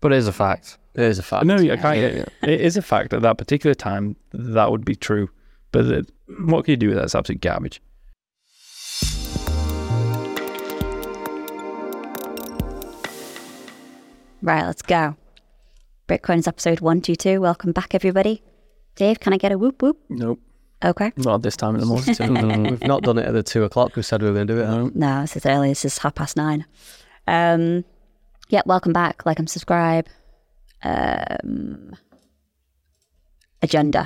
But it is a fact. It is a fact. No, I can't. It is a fact at that particular time that would be true. But what can you do with that? It's absolute garbage. Right, let's go. Bitcoin's episode 122. Welcome back, everybody. Dave, can I get a whoop whoop? Nope. Okay. Not at this time in the morning. We've not done it at the 2 o'clock. We said we were going to do it. No, this is early. This is 9:30. Yeah, welcome back. Like and subscribe. Agenda.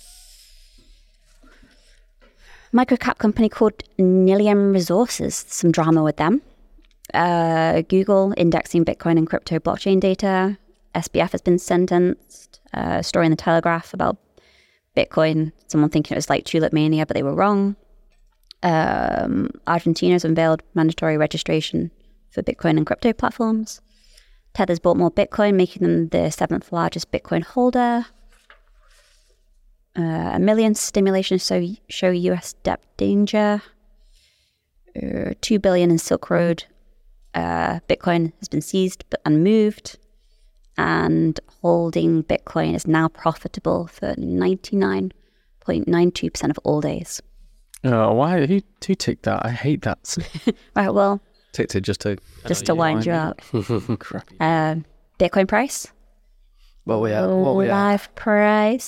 Microcap company called Nilium Resources. Some drama with them. Google indexing Bitcoin and crypto blockchain data. SBF has been sentenced. Story in the Telegraph about Bitcoin. Someone thinking it was like Tulip Mania, but they were wrong. Argentina's unveiled mandatory registration for Bitcoin and crypto platforms. Tether's bought more Bitcoin, making them the 7th largest Bitcoin holder. $1 million stimulation show US debt danger. $2 billion in Silk Road. Bitcoin has been seized and moved. And holding Bitcoin is now profitable for 99.92% of all days. Oh, why? Who ticked that? I hate that. Right, well, Ticked it just to wind you up. Crappy. Bitcoin price? What we at? Live price,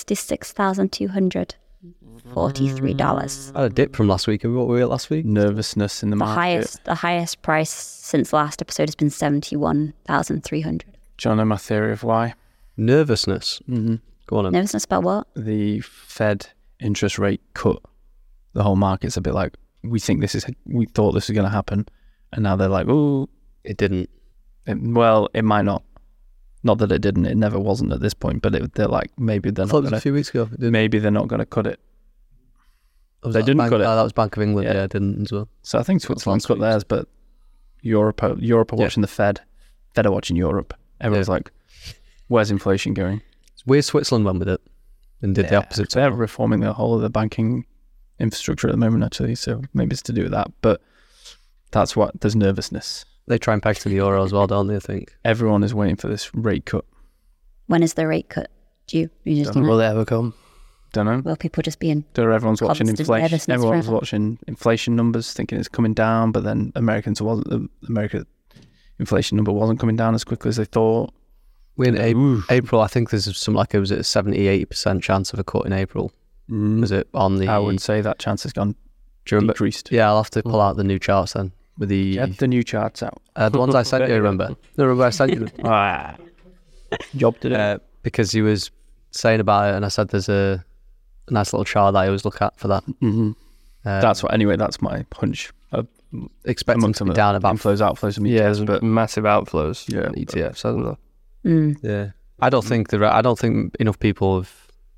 $66,243. I had a dip from last week. What were we at last week? Nervousness in the market. The highest price since last episode has been 71,300. Do you know my theory of why? Nervousness. Mm-hmm. Go on then. Nervousness about what? The Fed interest rate cut. The whole market's a bit like, we thought this was going to happen. And now they're like, oh, It didn't. it might not. Not that it didn't. It never wasn't at this point. But they're like, maybe they're I not thought it was going a few weeks ago. Maybe they're not going to cut it. Was They that didn't Bank- cut it. Oh, that was Bank of England. Yeah. Yeah, didn't as well. So I think Switzerland last cut week's. theirs, but Europe are watching the Fed. Fed are watching Europe. Everyone's like, where's inflation going? It's weird Switzerland went with it and did the opposite. They're reforming the whole of the banking infrastructure at the moment, actually. So maybe it's to do with that. But that's what, there's nervousness. They try and peg to the euro as well, don't they, I think? Everyone is waiting for this rate cut. When is the rate cut due? You just Will it ever come? Don't know. Will people just be in? Everyone's watching constant inflation. nervousness Everyone's forever? watching inflation numbers, thinking it's coming down, but then American inflation number wasn't coming down as quickly as they thought. In April, I think there's some like it was a 70-80% chance of a cut in April. Was it on the? I would say that chance has gone Do you remember? decreased. Yeah, I'll have to pull out the new charts then with the Get the new charts out. the ones I sent you. Remember? No, remember I sent you them. Job to do. Because he was saying about it, and I said there's a nice little chart that I always look at for that. Mm-hmm. That's my hunch. Expect them to be the down about inflows, outflows. From Yeah, ETFs, there's but massive outflows. Yeah, in ETFs, hasn't there? Yeah, I don't think enough people have.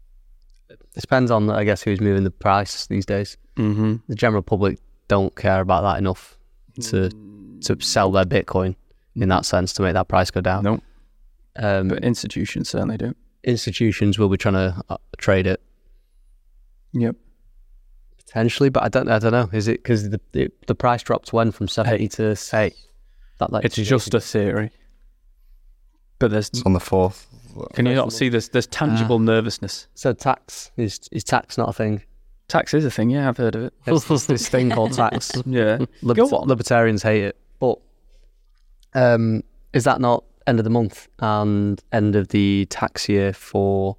It depends on, I guess, who's moving the price these days. mm-hmm. The general public don't care about that enough to sell their Bitcoin in that sense to make that price go down. No, but institutions certainly do. Institutions will be trying to trade it Yep. potentially, but I don't know. Is it because the price dropped when from 70 to that like It's just a theory. But there's. It's on the 4th. Can you not see there's tangible nervousness? so tax is tax not a thing? Tax is a thing. Yeah, I've heard of it. There's this thing called tax. Yeah. Go on. Libertarians hate it, but is that not end of the month and end of the tax year for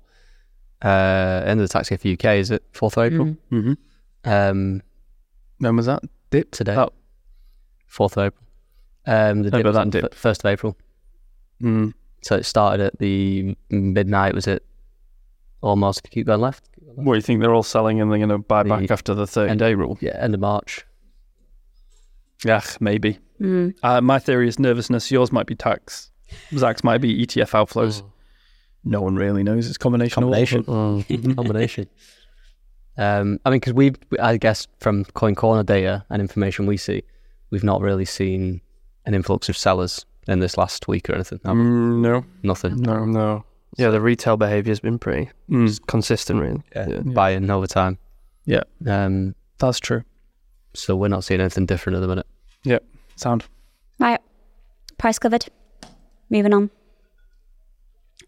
UK? Is it 4th of April? Mm-hmm. When was that? Dip today. Oh. 4th of April. The dip but was that on dip. 1st of April. Mm. So it started at the midnight. Was it almost? If you keep going left. What do you think they're all selling and they're going to buy back The after the 30-day rule? Yeah, end of March. Yeah, maybe. My theory is nervousness. Yours might be tax. Zach's might be ETF outflows. No one really knows. It's a combination. Combination. I mean, because I guess from Coin Corner data and information we see, we've not really seen an influx of sellers in this last week or anything. have we? No. Nothing. No. Yeah, the retail behaviour has been pretty consistent, really. Yeah. Buying over time. Yeah. That's true. So we're not seeing anything different at the minute. Yep. Sound. Right. Price covered. Moving on.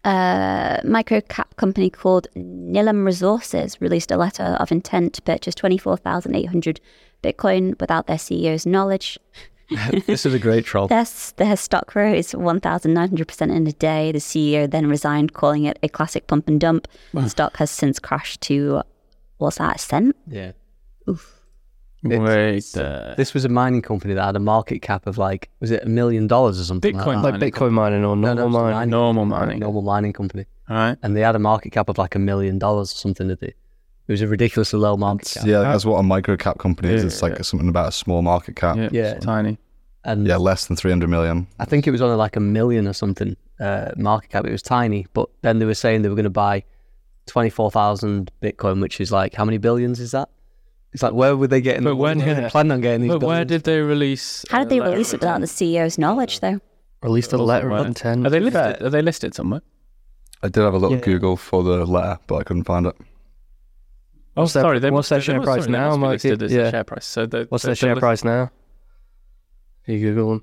Microcap company called Nilam Resources released a letter of intent to purchase 24,800 Bitcoin without their CEO's knowledge. This is a great troll. Their stock rose 1,900% in a day. The CEO then resigned, calling it a classic pump and dump. The stock has since crashed to, what's that, a cent? Yeah. Oof. This was a mining company that had a market cap of like, was it $1 million or something? Bitcoin like Like Bitcoin mining or normal mining? Normal mining. Normal mining company. All right. And they had a market cap of like $1 million or something, did they? It was a ridiculously low market cap. Yeah, that's what a microcap company is. Yeah, It's like something about a small market cap. Yeah, it's tiny. And Yeah, less than 300 million. I think it was only like $1 million or something market cap. It was tiny, but then they were saying they were going to buy 24,000 Bitcoin, which is like, how many billions is that? It's like, where were they getting? But when- where they planning on getting these? But where billions? did they release? How did they a letter release it of without the CEO's knowledge, though? Released a letter of intent. Are they listed? Are they listed somewhere? I did have a little Yeah. Google for the letter, but I couldn't find it. Oh, What's their- sorry. what's their share price now, They must be Mike? listed as Yeah. a share price. So What's their share price now? You Google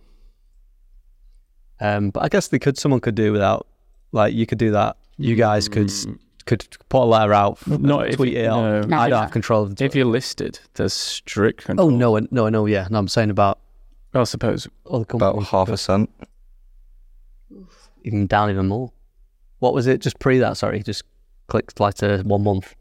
them. But I guess someone could do without, like, you could do that. You guys could put a letter out, Not if tweet you- it out. no. I don't have control of the If you're listed, there's strict control. Oh no, yeah. No, I'm saying about I suppose. other About companies. 0.5%. Even down even more. What was it? Just pre that? Sorry, just clicked like to 1 month.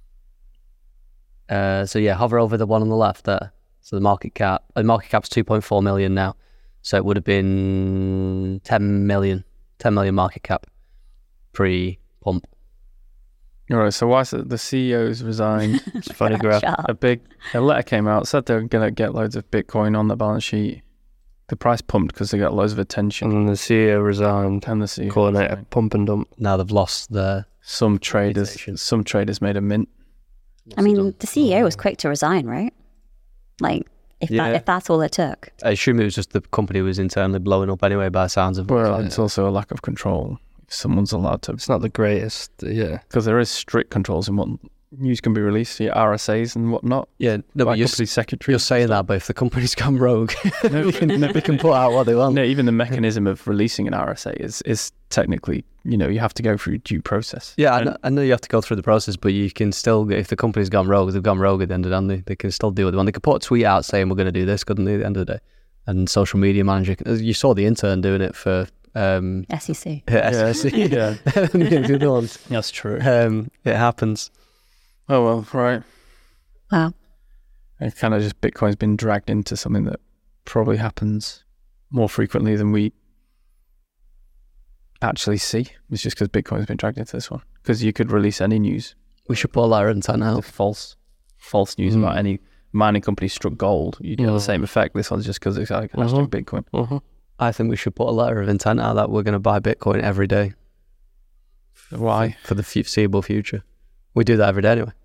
So yeah, hover over the one on the left there. So the market cap's 2.4 million now. So it would have been 10 million market cap pre-pump. All right. So why is it the CEO's resigned? It's a funny graph. Shut up. A letter came out, said they're going to get loads of Bitcoin on the balance sheet. The price pumped because they got loads of attention. And then the CEO resigned, And the CEO calling it a resigned. pump and dump. Now they've lost their Some traders made a mint. I mean, the CEO was quick to resign, right? Like, if that's all it took. I assume it was just the company was internally blowing up anyway by the sounds of it. Well, it's also a lack of control. If someone's allowed to, It's not the greatest, yeah. because there is strict controls in what news can be released, your RSAs and whatnot. Yeah, no, By but you're company secretary. You're saying that, but if the company's gone rogue, No, they can put out what they want. No, even the mechanism of releasing an RSA is technically, you have to go through due process. Yeah, I know you have to go through the process, but you can still, if the company's gone rogue, they've gone rogue at the end of the day. They can still do what they want. They could put a tweet out saying we're going to do this, couldn't they, at the end of the day? And social media manager, you saw the intern doing it for SEC. SEC. Yeah. The other ones. That's true. It happens. Oh, well, right. Wow. It kind of just Bitcoin's been dragged into something that probably happens more frequently than we actually see. It's just because Bitcoin's been dragged into this one. Because you could release any news, We should put a letter in town now. false news about any mining company struck gold. You get the same effect. This one's just because it's like hashtag Bitcoin. I think we should put a letter of intent out that we're going to buy Bitcoin every day Why? for the foreseeable future. We do that every day anyway.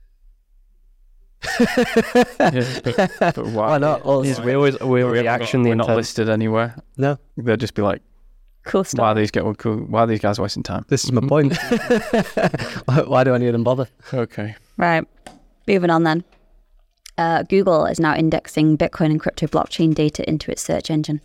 But why? Why not? Well, We already action the We're not intent. listed anywhere. No, They'll just be like, Cool why stuff. are these guys wasting time? this is my point. Why do any of them bother? Okay. Right. Moving on then. Google is now indexing Bitcoin and crypto blockchain data into its search engine.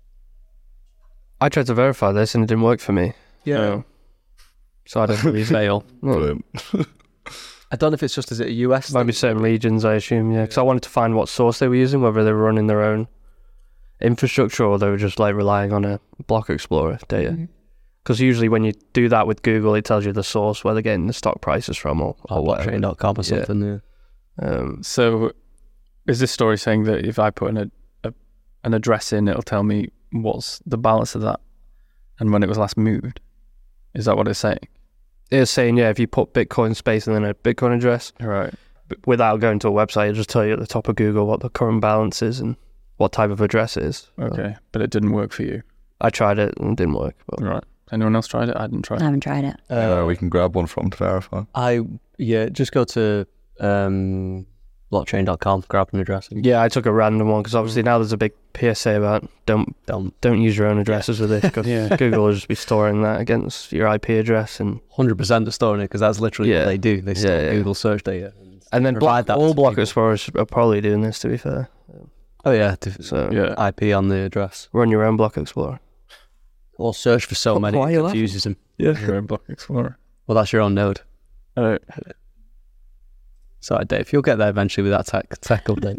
I tried to verify this and it didn't work for me. Yeah. So I don't really fail. Brilliant. I don't know if it's just, is it a US Might be certain regions, I assume, yeah. Because I wanted to find what source they were using, whether they were running their own infrastructure or they were just like relying on a block explorer data. Because usually when you do that with Google, it tells you the source where they're getting the stock prices from or whatever. blockchain.com or Yeah. something. Yeah. So, is this story saying that if I put an address in, it'll tell me what's the balance of that and when it was last moved? Is that what it's saying? It's saying, yeah, if you put Bitcoin space and then a Bitcoin address, Right. without going to a website, it'll just tell you at the top of Google what the current balance is and what type of address it is. Okay. But it didn't work for you. I tried it and it didn't work. But Right. Anyone else tried it? I didn't try I it. haven't tried it. We can grab one from to verify. Just go to blockchain.com, grab an address. yeah, I took a random one because obviously now there's a big PSA about don't use your own addresses with this because Google will just be storing that against your IP address and 100% are storing it because that's literally what they do. They store Google search data. then provide that all to block people. explorers are probably doing this. To be fair, Oh yeah, so Yeah. IP on the address. run your own block explorer. Or search for so many, why are it you laughing? confuses him. Yeah, you're in Block Explorer. Well, that's your own node. Oh, Sorry, Dave. You'll get there eventually with that tech update.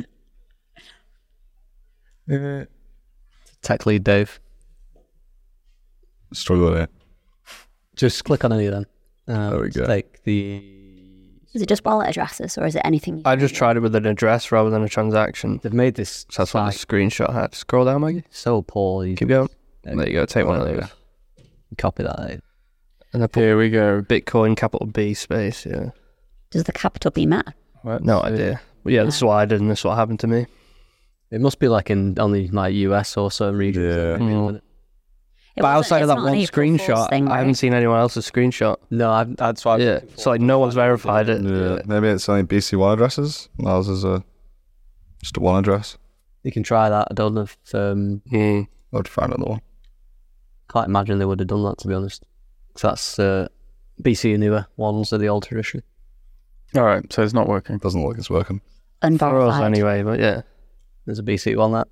Tech lead, Dave. Struggle with it. Just click on any of them. There we go. Take the... Is it just wallet addresses or is it anything? I just tried it with an address rather than a transaction. They've made this So that's what the site screenshot had. Scroll down, Maggie. so poor. You Keep going. There you go. Take one of those. copy that. Eh? And I put here we go. Bitcoin capital B space. Yeah. Does the capital B matter? No idea. But yeah, this is what I did, and this is what happened to me. It must be like in only like US or certain regions. Yeah. Mm. It But wasn't- outside of it's that not one an April Fool's screenshot, thing, I right? haven't seen anyone else's screenshot. No, that's why. Yeah, so like no one's verified it. Yeah. Maybe it's only BC1 addresses. And ours is just a one address. You can try that. I don't know if Mm. I'll have to find another one. can't imagine they would have done that, to be honest. So that's BC and newer ones are the old tradition. All right, so it's not working. Doesn't look like it's working. For us Unverified. anyway, but yeah. There's a BC one that.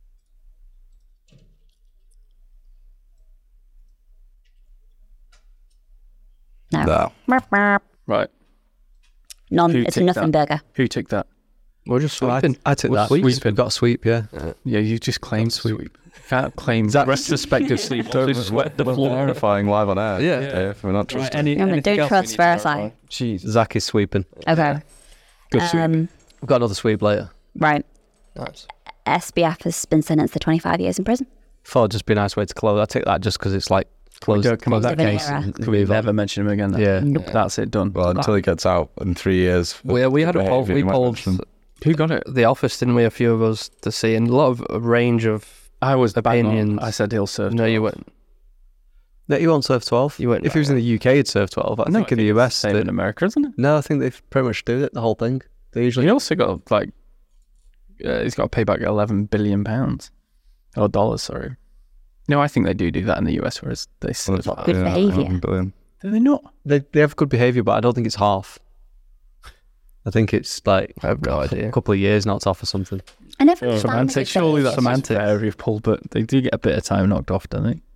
No. No. Merp, merp. Right, None. Who It's a ticked nothing burger. who took that? We're just I sweeping. took We're that. sweeping. We've got a sweep, yeah. Yeah, you just claimed sweep. Can't claim That- retrospective sleep. Just sweat the We're floor. verifying live on air. Yeah. Dave, we're not trusting. Yeah, but don't trust verify. Jeez. Zach is sweeping. Okay. Good sweep. We've got another sweep later. Right. Nice. SBF has been sentenced to 25 years in prison. Thought it'd just be a nice way to close. I take that just because it's like closed. Don't come up closed that case. case. and Can we move on. never mention him again? Then? Yeah. Nope. That's it, done. Well, until he gets out in 3 years. We had a poll. behaviour, We you might polled mention him. Who got it? the office, didn't we? A few of us to see, and a lot of a range of. I was bang on. Opinions. I said he'll serve. No, you 12. weren't. No, you won't serve 12. You won't. If he was in the UK, he'd serve 12. I think in the US, same they- in America, isn't it? no, I think they pretty much do it, the whole thing. They usually. He also got like he's got to pay back £11 billion or dollars. Sorry. No, I think they do that in the US, whereas they Well, serve. it's- Good yeah, behaviour. 11 billion. Do they not? They have good behaviour, but I don't think it's half. I think it's like I have no idea. a couple of years not off or something. I never understand Semantics. these Surely things. that's semantics. Fair you've pulled, but they do get a bit of time knocked off, don't they?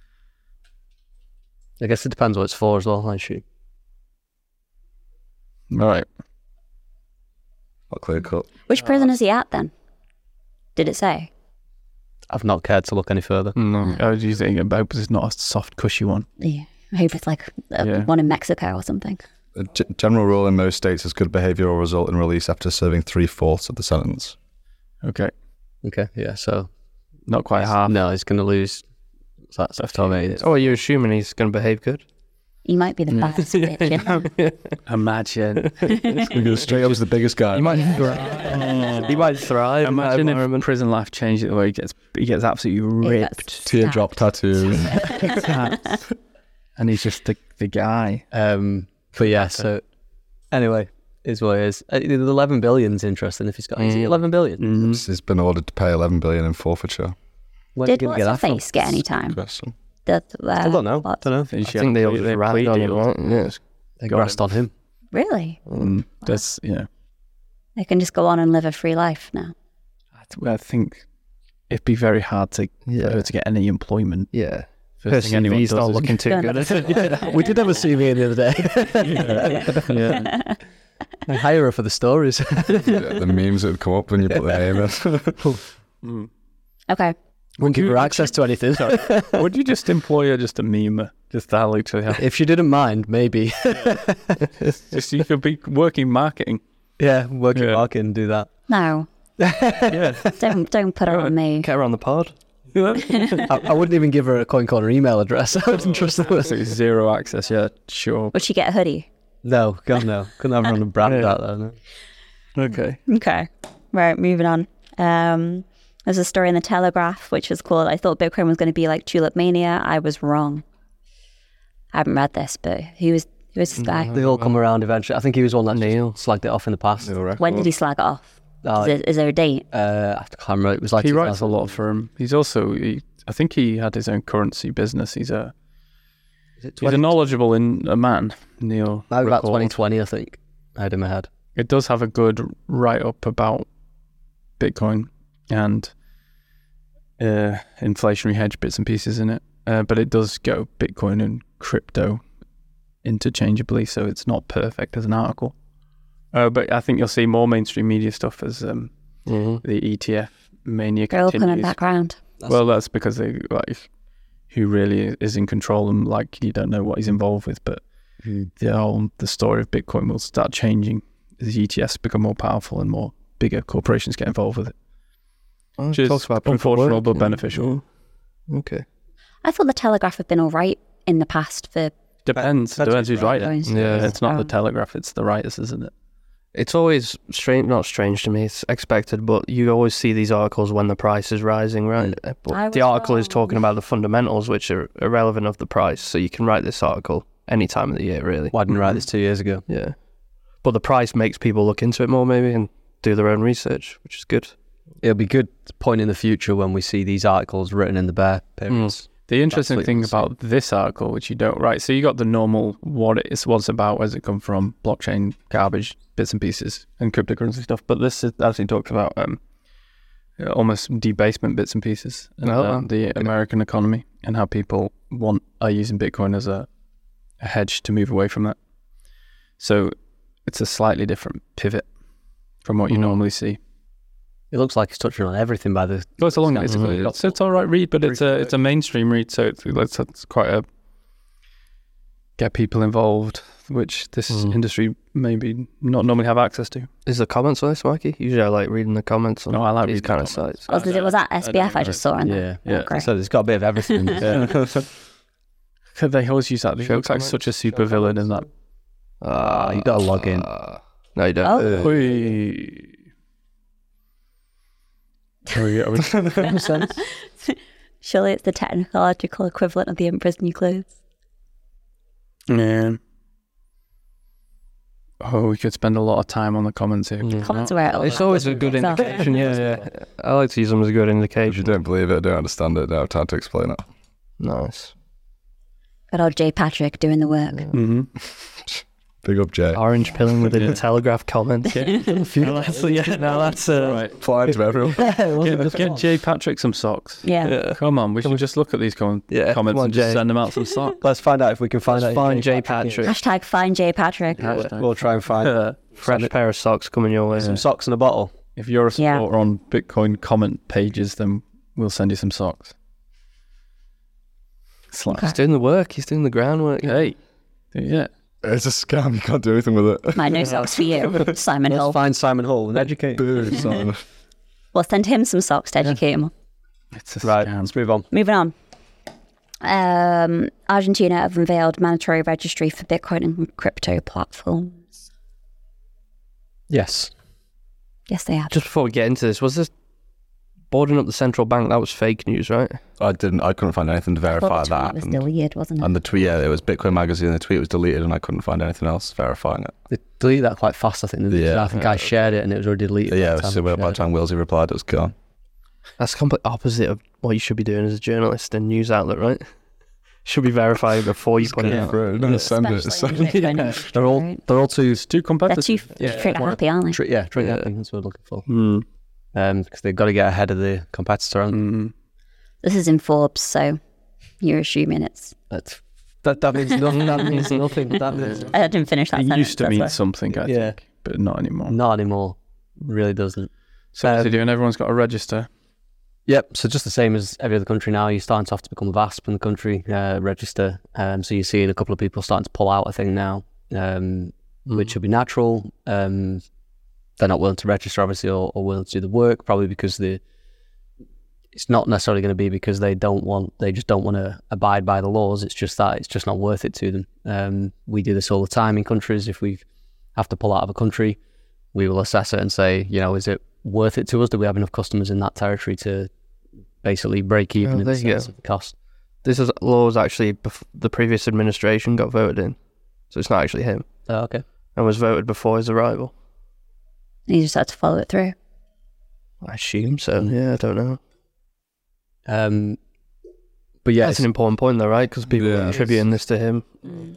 I guess it depends what it's for as well, I assume. All right. Not clear cut. Which prison is he at then? Did it say? I've not cared to look any further. No, I was using it, but I hope it's not a soft, cushy one. Yeah. I hope it's like Yeah. one in Mexico or something. A general rule in most states is good behaviour will result in release after serving 3/4 of the sentence. Okay, Okay, yeah, so not quite half. no, he's going to lose. So that's That's told me. Oh, you're assuming he's going to behave good? He might be the baddest bitch in there. Imagine. We go straight up as the biggest guy. He might thrive. He might thrive. in that Imagine if environment. prison life changed it the way he gets absolutely He gets ripped. Teardrop tattoos. And he's just the guy. But yeah, so anyway, is what it is. The 11 billion's interesting if he's got. Is he 11 billion? He's been ordered to pay 11 billion in forfeiture. When Did did he what's get her that from? face get any time? Question. The, I don't know. what? Don't know. I think they all just ratted on him, right? Yeah. They got rest on him. Really? That's They can just go on and live a free life now. I think it'd be very hard to for her to get any employment. Yeah. Her First thing anyone CV's does not is- looking too Done. good, is it? We did have a CV in the other day. Yeah. I hire her for the stories. Yeah, the memes that would come up when you put the name in. Okay. Wouldn't give her access to anything. Would you just employ her just a meme? Just that literally happen? If she didn't mind, maybe. Just you could be working marketing. Yeah, working Yeah. marketing and do that. No. Yeah. Don't put it on me. Get her on the pod. I wouldn't even give her a Coin Corner email address. I wouldn't trust her. So zero access, yeah, sure. Would she get a hoodie? No, God no. Couldn't have her on a brand out there. No. Okay. Okay. Right, moving on. There's a story in the Telegraph which was called "I thought Bitcoin was going to be like Tulip Mania. I was wrong." I haven't read this, but who was this guy? They all come around eventually. I think he was one that Neil. just slagged it off in the past. When did he slag it off? Is there a date? I can't remember. It was like He writes a 2000. lot for him. He's also, I think he had his own currency business. He's a knowledgeable a man, Neil. Maybe about recalled. 2020, I think. I had in my head. It does have a good write-up about Bitcoin and inflationary hedge bits and pieces in it. but it does go Bitcoin and crypto interchangeably, so it's not perfect as an article. But I think you'll see more mainstream media stuff as the ETF mania They're all continues. coming back round. Well, that's because they like who really is in control, and like you don't know what he's involved with. But the story of Bitcoin will start changing as ETFs become more powerful and more bigger corporations get involved with it. Which is unfortunate but beneficial. Okay. I thought the Telegraph had been all right in the past for Depends who's writing. Yeah. It's not the Telegraph; it's the writers, isn't it? It's always strange, not strange to me, it's expected, but you always see these articles when the price is rising, right? But the article is talking about the fundamentals, which are irrelevant of the price, so you can write this article any time of the year, really. Why didn't you write this 2 years ago? Yeah. But the price makes people look into it more, maybe, and do their own research, which is good. It'll be good point in the future when we see these articles written in the bear periods. The interesting That's what thing you'll see. about this article, which you don't write, so you got the normal what it's about, where's it come from, blockchain garbage, bits and pieces, and cryptocurrency stuff. But this actually talks about almost debasement bits and pieces, and the American economy, and how people are using Bitcoin as a hedge to move away from that. So it's a slightly different pivot from what you normally see. It looks like it's touching on everything by the... Well, it's a long, it's all right read, but it's a mainstream read, so it's quite a get people involved, which this industry maybe not normally have access to. Is there comments on this, Mikey? Usually I like reading the comments on No, I like these reading kind the of sites. was that SBF I just saw in there? Yeah. Great. So there's got a bit of everything. They always use that. He looks like such a super villain in that. You got to log in. No, you don't. Oh. Surely it's the technological equivalent of the Emperor's New Clothes. Yeah. Oh, we could spend a lot of time on the comments here. Comments are where it all It's always a good indication, yeah. I like to use them as a good If you indication. don't believe it, don't understand it, don't have time to explain it. Nice. Good old Jay Patrick doing the work. Mm-hmm. Big up, Jay. Orange pilling with the Telegraph comment. That's Right. Flying to everyone. Get Jay Patrick some socks. Yeah. Come on, we should just look at these comments come on, and just Jay. send them out some socks. Let's find out if we can find out. Find Jay Patrick. Hashtag find Jay Patrick. We'll try and find Fresh pair of socks coming your way. some socks and a bottle. If you're a Yeah. supporter on Bitcoin comment pages, then we'll send you some socks. Slash. He's doing the work. He's doing the groundwork. Hey, yeah. It's a scam. You can't do anything with it. My no socks for you, Simon Hull. Let's find Simon Hull and educate him. Boo, son. We'll send him some socks to educate him. It's a Right, scam. let's move on. Moving on. Argentina have unveiled mandatory registry for Bitcoin and crypto platforms. Yes. Yes, they have. Just before we get into this, was this boarding up the central bank? That was fake news, right? I couldn't find anything to I verify thought the that tweet was happened. deleted, wasn't it? And the tweet, yeah, it was Bitcoin Magazine. The tweet was deleted, and I couldn't find anything else verifying it. They deleted that quite fast, I think. Yeah. I think I shared it and it was already deleted. Yeah, by the so by the time time Willsey replied, it was gone. That's the complete opposite of what you should be doing as a journalist and news outlet, right? Should be verifying before you put it out. No, send it. Especially in Bitcoin. They're all Right. they're all too Too They're competitive. too trigger happy, aren't they? trigger Yeah. happy. That's what we're looking for. Mm. Because they've got to get ahead of the competitor. Mm. This is in Forbes, so you're assuming it's... That means nothing. That means nothing. That means I didn't finish that It sentence. used to that's mean why. something, I Yeah. think, but not anymore. not anymore. Really doesn't. So what's he doing? Everyone's got to register. Yep. So just the same as every other country now, you're starting to have to become a VASP in the country, register. So you're seeing a couple of people starting to pull out, I think, now, which should be natural. They're not willing to register, obviously, or willing to do the work, probably because it's not necessarily going to be because they just don't want to abide by the laws. It's just that it's just not worth it to them. We do this all the time in countries. If we have to pull out of a country, we will assess it and say, is it worth it to us? Do we have enough customers in that territory to basically break even in there the you sense go. of the cost? This law was actually the previous administration got voted in, so it's not actually him, Okay. and was voted before his arrival. You just had to follow it through. I assume so. Yeah, I don't know. But yeah, That's an important point, though, right? Because people are Yeah. attributing this to him.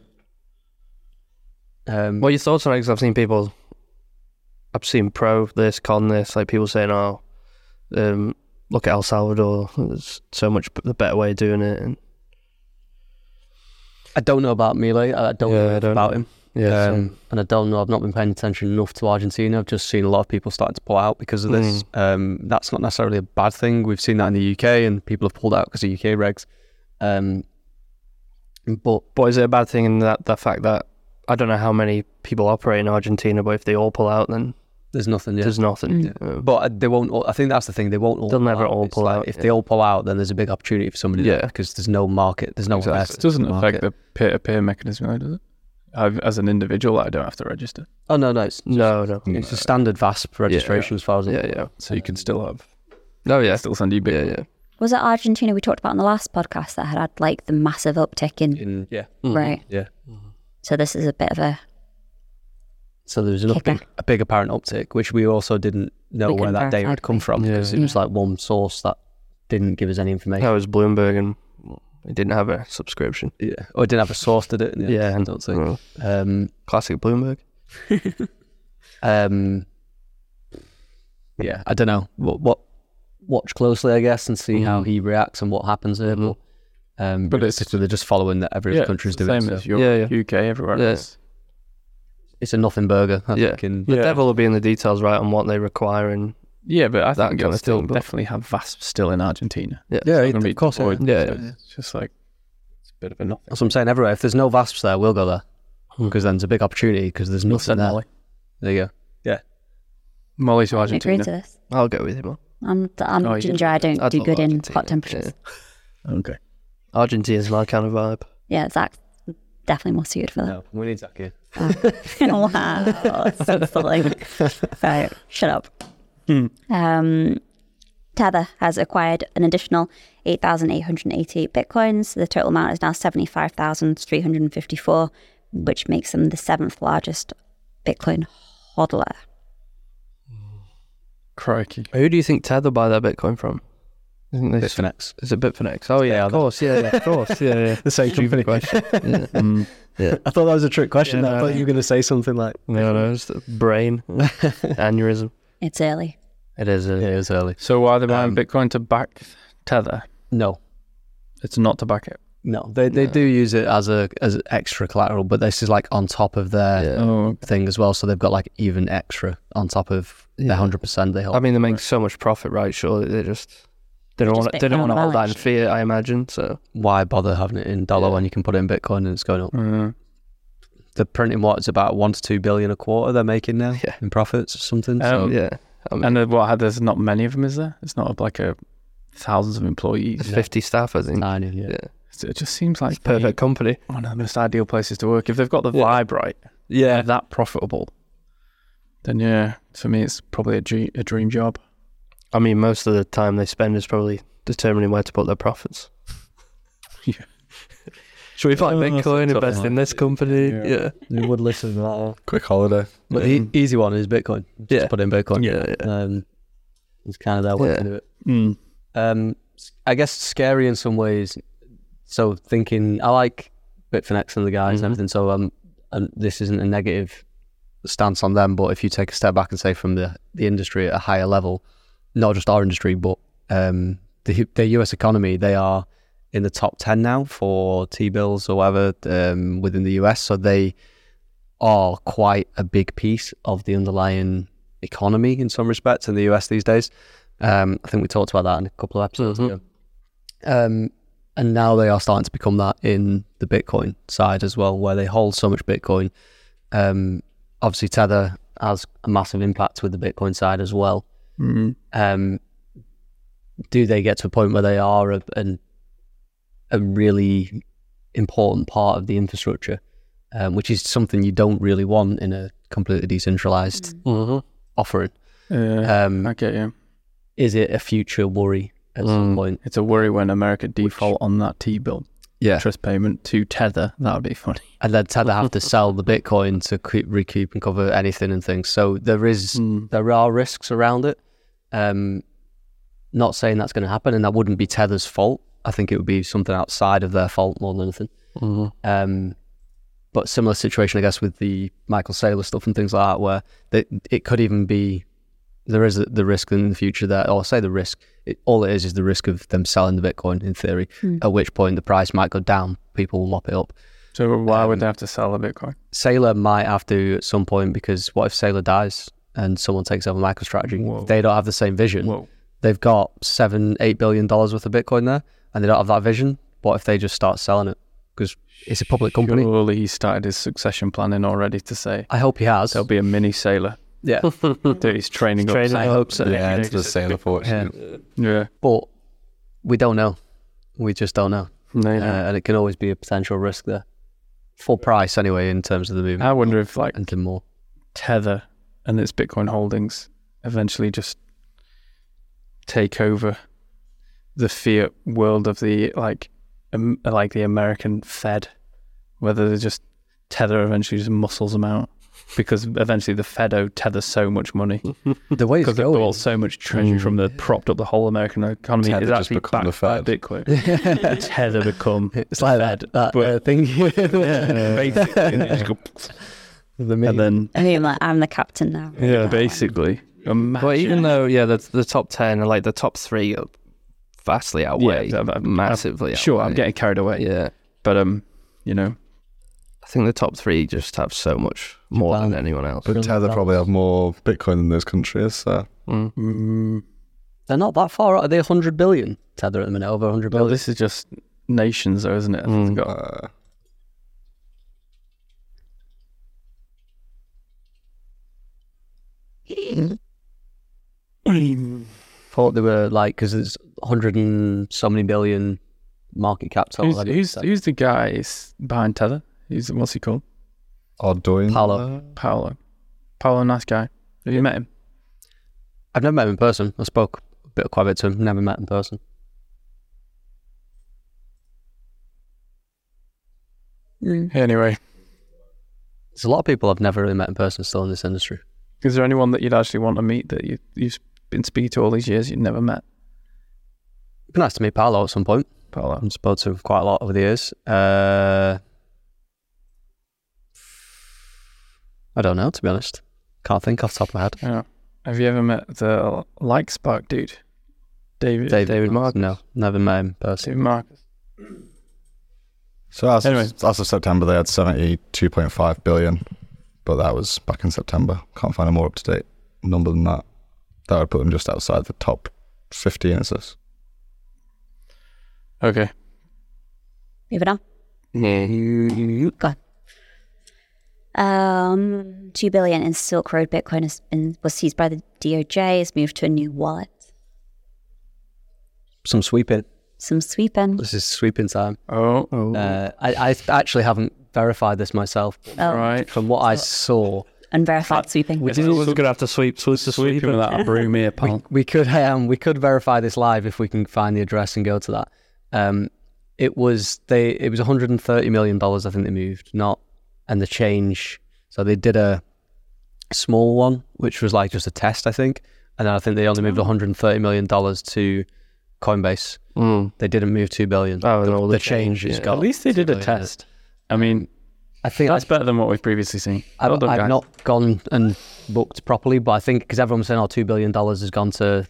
What are your thoughts on it? Because I've seen people, I've seen pro this, con this, like people saying, look at El Salvador, there's so much the better way of doing it. And I don't know about Milei. I don't know I don't about know. him. Yeah. And I don't know. I've not been paying attention enough to Argentina. I've just seen a lot of people starting to pull out because of this. That's not necessarily a bad thing. We've seen that in the UK, and people have pulled out because of UK regs. But is it a bad thing in that the fact that I don't know how many people operate in Argentina, but if they all pull out, then there's nothing. Yeah. there's nothing. Yeah. But they won't. I think that's the thing. They won't all. They'll never pull out. all It's pull like, out, If yeah. they all pull out, then there's a big opportunity for somebody. Yeah. Because there's no market. There's no Exactly. It doesn't affect the peer-to-peer mechanism, though, does it? As an individual, I don't have to register. Oh no, it's No. It's a standard VASP registration as far as Yeah. So you can still have. Oh yeah. Still send you Bitcoin. Yeah. Was it Argentina we talked about in the last podcast that had like the massive uptick in right? Yeah. So this is a bit of a So there was a big apparent uptick, which we also didn't know We where couldn't that data verify had come it. from because it was like one source that didn't give us any information. That was Bloomberg, and it didn't have a subscription. Yeah, or it didn't have a source, did it? Yeah, I don't think. Classic Bloomberg. Yeah, I don't know. What watch closely, I guess, and see how he reacts and what happens here. But it's they're just following that every country's the doing. same So. as Europe, UK, everywhere Yeah. else. It's a nothing burger. I Yeah. think. The devil will be in the details, right, on what they require, and Yeah, but I That think kind it'll of still thing, but- definitely have VASP still in Argentina. yeah. Yeah, It's not gonna be of course. deployed, Yeah. so It's just like, it's a bit of a nothing. That's what I'm saying. Everywhere, if there's no VASPs there, we'll go there because then there's a big opportunity because there's nothing Send there. Molly. There you go. Molly to I agree Argentina. to this. I'll go with him. I'm Oh, you ginger. I don't I'd do love good in Argentina, hot temperatures. Okay. Argentina's my kind of vibe. Yeah, Zach's definitely more suited for that. No, we need Zach here. Wow, so silly. Right, shut up. Tether has acquired an additional 8,888 bitcoins. The total amount is now 75,354, which makes them the 7th largest Bitcoin hodler. Crikey. Who do you think Tether buy their Bitcoin from? Isn't this Bitfinex. Is it Bitfinex? Oh yeah, of course. Yeah, of course. Yeah. The same Stupid company. question. Yeah. I thought that was a trick question. Yeah, I thought you were going to say something like, No, it's the brain aneurysm. It's early. It is. yeah, it was early. So why are they buying Bitcoin to back Tether? No, It's not to back it. no, they do use it as extra collateral, but this is like on top of their Oh, thing as well. So they've got like even extra on top of the 100% they hold. I mean, they make so much profit, right? Surely they don't want Just they don't Bitcoin want to hold that in balance. fiat, I imagine. So why bother having it in dollar Yeah. when you can put it in Bitcoin and it's going up? mm. They're printing it's about 1 to 2 billion a quarter they're making now in profits or something. So yeah, I mean, And there's not many of them, is there? It's not like thousands of employees. 50 staff, I think. tiny, yeah. It just seems like Perfect company. one of the most ideal places to work. If they've got the vibe right, Yeah, that profitable, then yeah, for me it's probably a dream job. I mean, most of the time they spend is probably determining where to put their profits. Yeah. Should we buy Oh, Bitcoin, that's invest in this company? Yeah. They would listen to that. Quick holiday. But the easy one is Bitcoin. Just Yeah. put it in Bitcoin. Yeah. It's kind of their way Yeah. to do it. Mm. I guess scary in some ways. So thinking, I like Bitfinex and the guys and everything. So and this isn't a negative stance on them, but if you take a step back and say from the industry at a higher level, not just our industry, but the US economy, they are in the top 10 now for T-bills or whatever within the US. So they are quite a big piece of the underlying economy in some respects in the US these days. I think we talked about that in a couple of episodes ago. And now they are starting to become that in the Bitcoin side as well, where they hold so much Bitcoin. Obviously, Tether has a massive impact with the Bitcoin side as well. Do they get to a point where they are a really important part of the infrastructure, which is something you don't really want in a completely decentralized offering? I get you. Is it a future worry at some point? It's a worry when America default on that T-bill Yeah. interest payment to Tether. That would be funny. And then Tether have to sell the Bitcoin to recoup and cover anything and things. So there are risks around it. Not saying that's going to happen, and that wouldn't be Tether's fault. I think it would be something outside of their fault more than anything. But similar situation, I guess, with the Michael Saylor stuff and things like that, where it could even be, there is the risk in the future that, or say the risk, all it is the risk of them selling the Bitcoin in theory, at which point the price might go down, people will mop it up. So why would they have to sell a Bitcoin? Sailor might have to at some point, because what if Sailor dies and someone takes over MicroStrategy? Whoa. If they don't have the same vision. Whoa. They've got $7-8 billion worth of Bitcoin there, and they don't have that vision. What if they just start selling it? Because it's a public company. Surely he started his succession planning already to say I hope he has. there'll be a mini sailor Yeah, that he's training up. I hope so. Yeah, into the Sailor fortune. Yeah. But we don't know. We just don't know. No, And it can always be a potential risk there. Full price anyway in terms of the movement. I wonder if like And more. Tether and its Bitcoin holdings eventually just take over the fiat world of the like the American Fed, whether they just Tether eventually just muscles them out, because eventually the Fed owe Tether so much money The way it's because they've going. bought so much treasury from the propped up the whole American economy. Tether Is just actually become the backed by Fed. Bitcoin. Tether become It's like Fed, that but- thing. basically, and they just go, The meme. and then I'm the captain now. yeah, basically. But even though, the top 10 and like the top 3 are vastly outweigh, massively Sure, I'm outweigh. getting carried away. Yeah. But you know, I think the top 3 just have so much more Japan. than anyone else. But Tether probably have more Bitcoin than those countries. So They're not that far out. Are they 100 billion? Tether at the minute, over 100 well, billion. this is just nations, though, isn't it? It's got- Thought they were like, because there's 100 and so many billion market cap total. who's the guy behind Tether? What's he called? Ardoin. Paolo. Paolo, nice guy. Have you met him? I've never met him in person. I spoke quite a bit to him. Never met in person. Anyway, There's a lot of people I've never really met in person still in this industry. is there anyone that you'd actually want to meet that you've been speaking to all these years you've never met? It'd be nice to meet Paolo at some point. Paolo. I've spoken to him quite a lot over the years. I don't know, to be honest. Can't think off the top of my head. Yeah. Have you ever met the Likespark dude? David Marcus? No, never met him in person. David Marcus. So as Anyway. of September, they had 72.5 billion, but that was back in September. Can't find a more up-to-date number than that. That would put them just outside the top 15, is this? Okay. Moving on. Go on. 2 billion in Silk Road Bitcoin was seized by the DOJ. Has moved to a new wallet. Some sweeping. Some sweeping. This is sweeping time. Oh, I actually haven't verified this myself. Oh, right. From what I saw, unverified sweeping. We're going to have to sweep Sweep him with that broom here, pal. we could verify this live if we can find the address and go to that. It was $130 million. I think they moved, and the change. So they did a small one, which was like just a test, I think, and then I think they only moved $130 million to Coinbase. They didn't move $2 billion. Oh, no, the change has got. At least they did a $2 billion. test. I mean, I think that's better than what we've previously seen. I've Well done, guys. not gone and looked properly, but I think because everyone's saying, $2 billion has gone to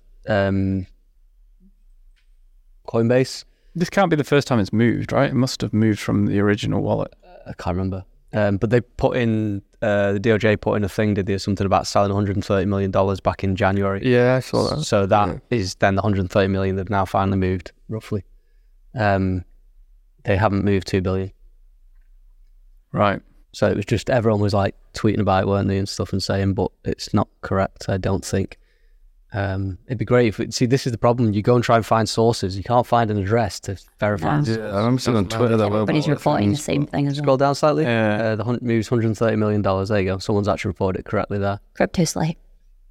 Coinbase. This can't be the first time it's moved, right? It must have moved from the original wallet. I can't remember. But they put in, the DOJ put in a thing, did they, something about selling $130 million back in January. Yeah, I saw that. So that is then the $130 million they've now finally moved, roughly. They haven't moved $2 billion. Right. So it was just, everyone was like tweeting about it, weren't they, and stuff, and saying, but it's not correct, I don't think. It'd be great if, this is the problem, you go and try and find sources, you can't find an address to verify. No. Yeah, I remember seeing on Twitter that Everybody's reporting the same thing as well. Scroll down slightly. Yeah. The moves $130 million. There you go. Someone's actually reported it correctly there. Crypto Slate.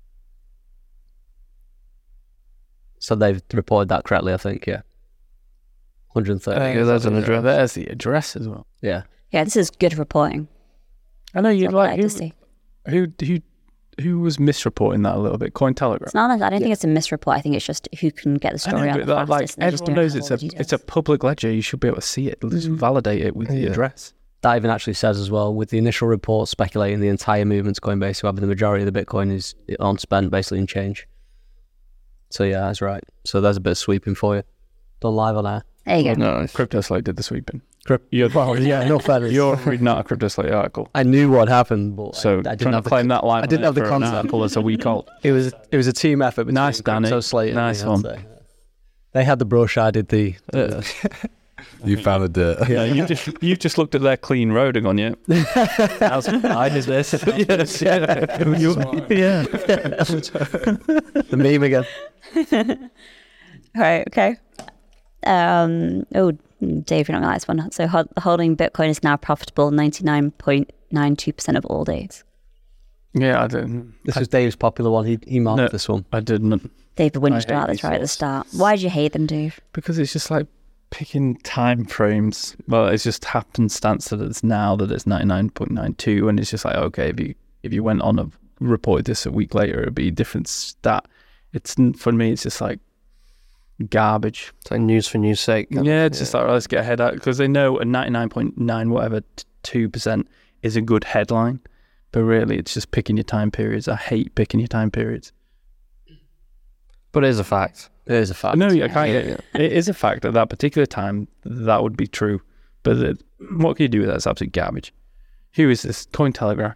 So they've reported that correctly, I think. Yeah. 130. Yeah, there's an address. There's the address as well. Yeah. Yeah, this is good reporting. I know you I'm like glad to see. who was misreporting that a little bit. Cointelegraph. It's not. I don't think it's a misreport. I think it's just who can get the I know, story out but the that, fastest. like and they just everyone don't knows have it's all the it's a details. public ledger. You should be able to see it. Just validate it with the address. That even actually says as well, with the initial report speculating the entire movement's Coinbase, however, the majority of the Bitcoin is on spend basically in change. So yeah, that's right. So there's a bit of sweeping for you. done live on air. There you go. Nice. CryptoSlate did the sweeping. Well, yeah, no fairness. You're reading out a CryptoSlate article. I knew what happened, but So I trying didn't to have the claim that live. I didn't have the an concept. article that's a week old. It was a team effort. between Nice, Danny. CryptoSlate and Nice me, I'd one. say. They had the brush. I did the. You found the dirt. Yeah, you've just looked at their clean road and gone, yeah. I did this. Yes, yeah. The meme again. All right, okay. Dave, you're not going to like this one. So holding Bitcoin is now profitable 99.92% of all days. Yeah, I did. This was Dave's popular one. He marked No. this one. I didn't. I David whinged hate about these this right at the sorts. start. Why did you hate them, Dave? Because it's just like picking time frames. Well, it's just happenstance that it's now that it's 99.92, and it's just like, okay, if you went on and reported this a week later, it'd be a different stat. It's, for me, it's just like garbage. It's like news for news sake. Yeah, it's just like, let's get ahead out, because they know a 99.9 whatever 2% is a good headline, but really it's just picking your time periods. I hate picking your time periods. But it is a fact. It is a fact. No, I can't. It is a fact at that particular time that would be true, but what can you do with that? It's absolute garbage. Who is this? Cointelegraph.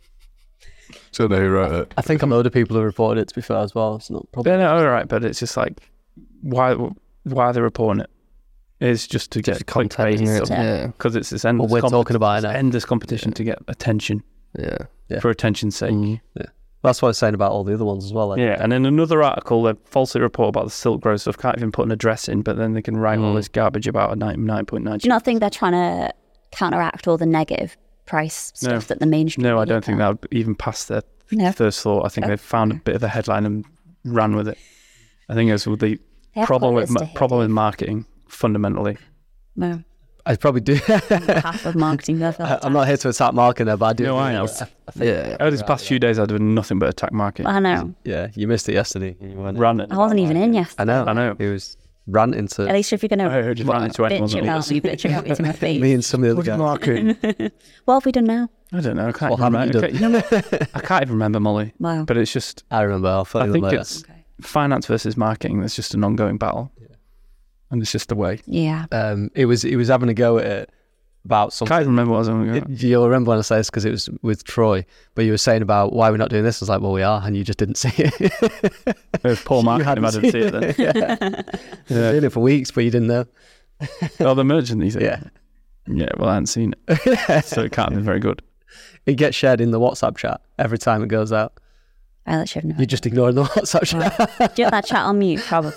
Don't know who wrote it. I think a load of people have reported it, to be fair, as well. It's not probably. Yeah, no, all right, but it's just like, why are they reporting it? It's just to get Content, isn't it? stuff. Yeah. because it's this What endless, we're talking about it now. endless competition to get attention Yeah. Yeah. for attention's sake. Mm. That's what I was saying about all the other ones as well. Like, Yeah, and in another article, they falsely report about the Silk Road stuff. Can't even put an address in, but then they can write all this garbage about a 99.9. Do you not think they're trying to counteract all the negative price No. stuff that the mainstream No, I media don't think can? that would even pass their No. first thought. I think they found a bit of a headline and ran with it. I think it's with the They have problem with quotas to hit. marketing fundamentally. No. I probably do. Half of marketing. I'm not here to attack marketing, but I do. No, I know. Yeah. Over these past few days, I've done nothing but attack marketing. I know. Yeah, you missed it yesterday. You weren't. Ran it. I wasn't even in yesterday. I know. I know. He was ranting At to least if you're going I to heard you ran into anyone. bitch about me, bitch about me to my face. me and some of the other guys. Marketing. What have we done now? I don't know. I can't, What even haven't you remember. I can't even remember, Molly. Wow. But it's just, I remember. I'll tell I you think later. it's finance versus marketing. There's just an ongoing battle. And it's just the way. Yeah. He was having a go at it about something. Can't even remember what I was on. You'll remember when I say this because it was with Troy, but you were saying about why we're not doing this. I was like, well, we are, and you just didn't see it. It was poor marketing. I didn't see it then. Yeah. Doing it for weeks, but you didn't know. Oh, the merchant, you said? Yeah. Yeah, well, I hadn't seen it. So it can't have been very good. It gets shared in the WhatsApp chat every time it goes out. I literally have no You're just ignoring the WhatsApp chat. Do you have that chat on mute? Probably.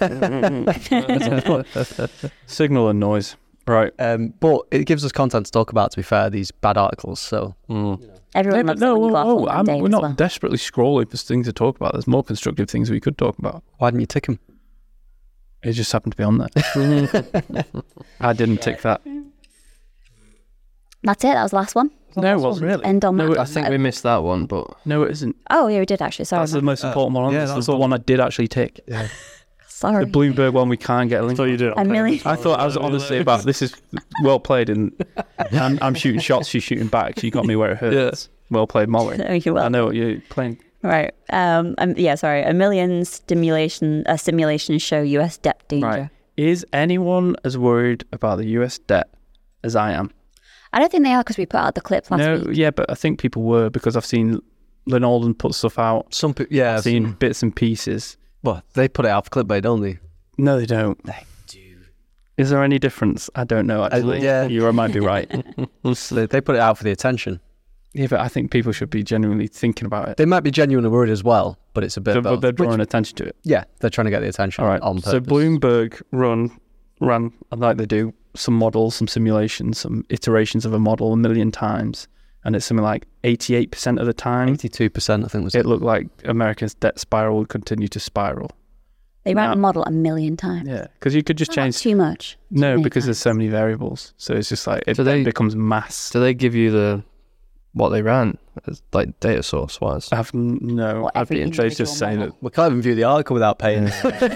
Signal and noise. Right. But it gives us content to talk about, to be fair, these bad articles. So Everyone loves it when you go off on Dave we're as not well. desperately scrolling for things to talk about. There's more constructive things we could talk about. why didn't you tick them? It just happened to be on there. I didn't tick that. That's it. That was the last one. No, it wasn't really. End on No, that. I think we missed that one, but No, it isn't. Oh, yeah, we did actually. Sorry. That's the most important one. yeah, That's the one I did actually tick. Sorry. The Bloomberg one we can't get a link. so you did. A million. I thought I was honestly about this is well played, and I'm shooting shots. She's shooting back. She got me where it hurts. Well played, Molly. Oh, you're welcome. I know what you're playing. Right. Yeah, sorry. A million simulations show US debt danger. Right. Is anyone as worried about the US debt as I am? I don't think they are because we put out the clip last No, week. yeah, but I think people were because I've seen Lynn Alden put stuff out. Some people, yeah. I've seen bits and pieces. Well, they put it out for clickbait, don't they? No, they don't. They do. Is there any difference? I don't know, actually. yeah. You might be right. They put it out for the attention. Yeah, but I think people should be genuinely thinking about it. They might be genuinely worried as well, but it's a bit. But both. they're drawing Which- attention to it. yeah, they're trying to get the attention. All right. On purpose. So Bloomberg ran, like they do, some models, some simulations, some iterations of a model 1 million times. And it's something like 88% of the time, 82%, I think was. it looked like America's debt spiral would continue to spiral. They ran No. a model 1 million times. Yeah. Because you could just Not change. too much. No, many because there's times. so many variables. So it's just like, it So they- becomes mass. do they give you what they ran as like data source wise? I have no. What, I'd every be interested to individual say model? We can't even view the article without paying.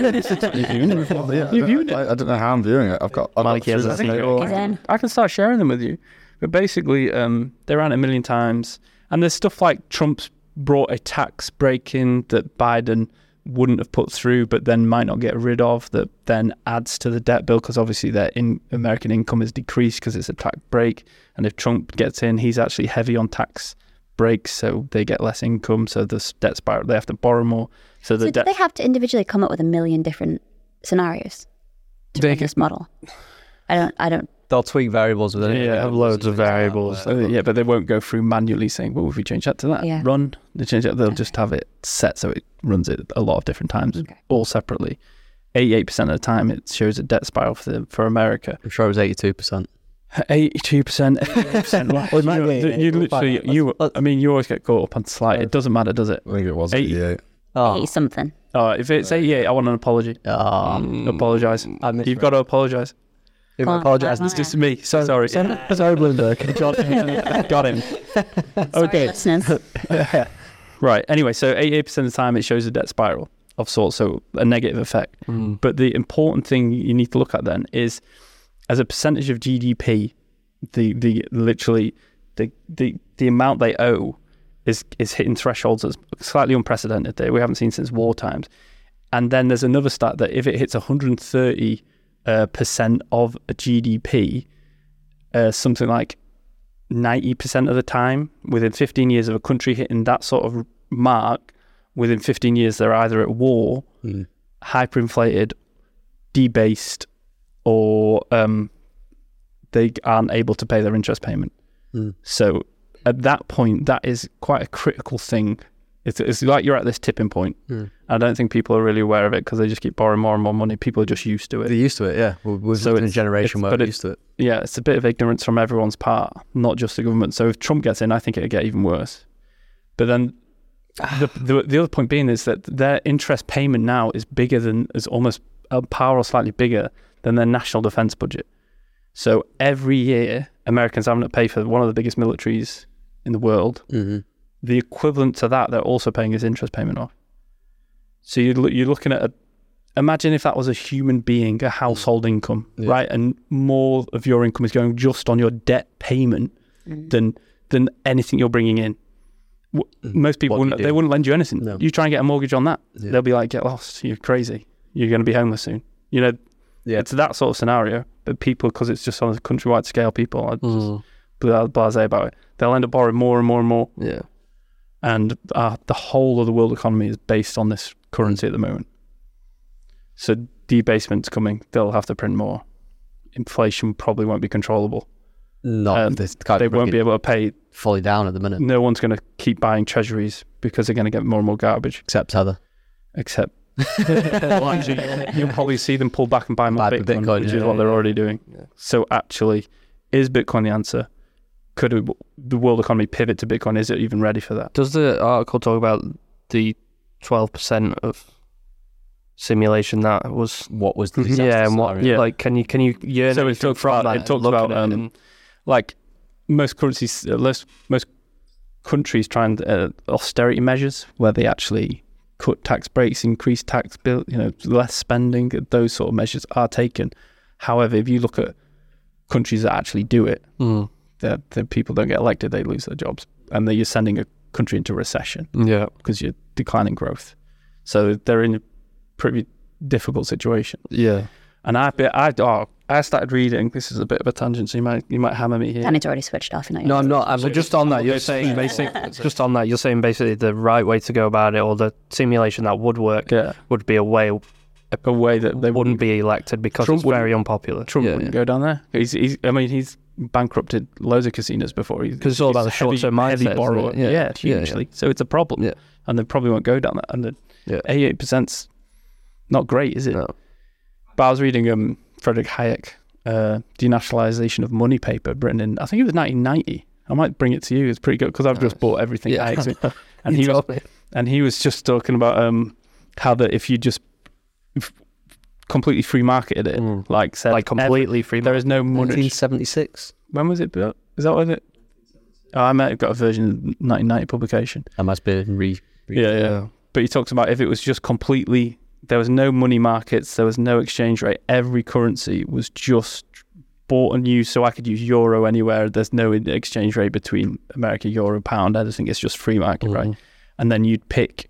I don't know how I'm viewing it. I've got Mikey has three a messages. snake. Is in. I can start sharing them with you. But basically, they ran it 1 million times. And there's stuff like Trump's brought a tax break in that Biden wouldn't have put through, but then might not get rid of, that then adds to the debt bill, because obviously their American income is decreased because it's a tax break. And if Trump gets in, he's actually heavy on tax breaks, so they get less income. So the debt spiral, they have to borrow more. So do they have to individually come up with a million different scenarios to run this model? I don't. They'll tweak variables within it. Yeah, have loads of variables. Yeah, but they won't go through manually saying, well, if we change that to that, Yeah. run, they change it. They'll just have it set so it runs it a lot of different times, all separately. 88% of the time, it shows a debt spiral for America. I'm sure it was 82%. 82%, 88%. Well, Well, it might be. you literally, you always get caught up on slight. It doesn't matter, does it? I think it was 80. 88. Oh, Something. If it's 88, I want an apology. Apologise. You've got to apologise. I Come on, apologise. come It's on. just me. Sorry. Sorry, Bloomberg. Got him. Sorry, listeners. Right. Anyway, so 88% of the time it shows a debt spiral of sorts, so a negative effect. But the important thing you need to look at then is, as a percentage of GDP, the amount they owe is hitting thresholds that's slightly unprecedented that we haven't seen since war times. And then there's another stat that if it hits 130% of a GDP, something like 90% of the time, within 15 years of a country hitting that sort of mark, within 15 years they're either at war, hyperinflated, debased, or they aren't able to pay their interest payment. So at that point, that is quite a critical thing. It's like you're at this tipping point. I don't think people are really aware of it because they just keep borrowing more and more money. People are just used to it. They're used to it, yeah. We've So lived in a it's- generation where but we're it- used to it. Yeah, it's a bit of ignorance from everyone's part, not just the government. So if Trump gets in, I think it'll get even worse. But then the other point being is that their interest payment now is almost a par or slightly bigger than their national defense budget. So every year, Americans having to pay for one of the biggest militaries in the world. The equivalent to that, they're also paying his interest payment off. So you're looking at imagine if that was a human being, a household income, right? And more of your income is going just on your debt payment than anything you're bringing in. Most people they wouldn't lend you anything. No. You try and get a mortgage on that, they'll be like, get lost, you're crazy. You're going to be homeless soon. It's that sort of scenario. But people, because it's just on a countrywide scale, people are just blasé about it. They'll end up borrowing more and more and more. Yeah. And the whole of the world economy is based on this currency at the moment. So debasement's coming. They'll have to print more. Inflation probably won't be controllable. No, They won't be able to pay. fully down at the minute. No one's going to keep buying treasuries because they're going to get more and more garbage. Except Heather. Except you'll probably see them pull back and buy more Buy Bitcoin, which is what they're already doing. Yeah. So actually, is Bitcoin the answer? Could the world economy pivot to Bitcoin? Is it even ready for that? Does the article talk about the 12% of simulation that was? What was the disaster Yeah, and what? scenario? Yeah. Like, can you yearn So it anything talks from about that? it talks Look about at it and- like most currencies, most countries try and austerity measures where they actually cut tax breaks, increase tax bill, less spending. Those sort of measures are taken. However, if you look at countries that actually do it, the people don't get elected, they lose their jobs, and then you're sending a country into recession yeah. because you're declining growth. So they're in a pretty difficult situation. Yeah. And I started reading. This is a bit of a tangent, so you might hammer me here. Danny's already switched off. No, I'm not. So just on that, you're saying basically the right way to go about it, or the simulation that would work, would be a way that they wouldn't be elected because Trump it's very unpopular. Trump wouldn't go down there. He's bankrupted loads of casinos before. Because it's all about the short-term mindset, isn't borrower. it? Yeah. Hugely. So it's a problem. Yeah. And they probably won't go down that. And the 88%'s not great, is it? No. But I was reading Frederick Hayek, Denationalization of Money paper, written in, I think it was 1990. I might bring it to you. It's pretty good because I've just bought everything Hayek's. And he was just talking about how that if you just completely free marketed it, like completely free. There is no money. 1976. When was it built? Is that what it? Oh, I might have got a version of 1990 publication. That must be Yeah. But he talks about if it was just completely, there was no money markets, there was no exchange rate. Every currency was just bought and used, so I could use euro anywhere. There's no exchange rate between America, euro, pound. I just think it's just free market, right? And then you'd pick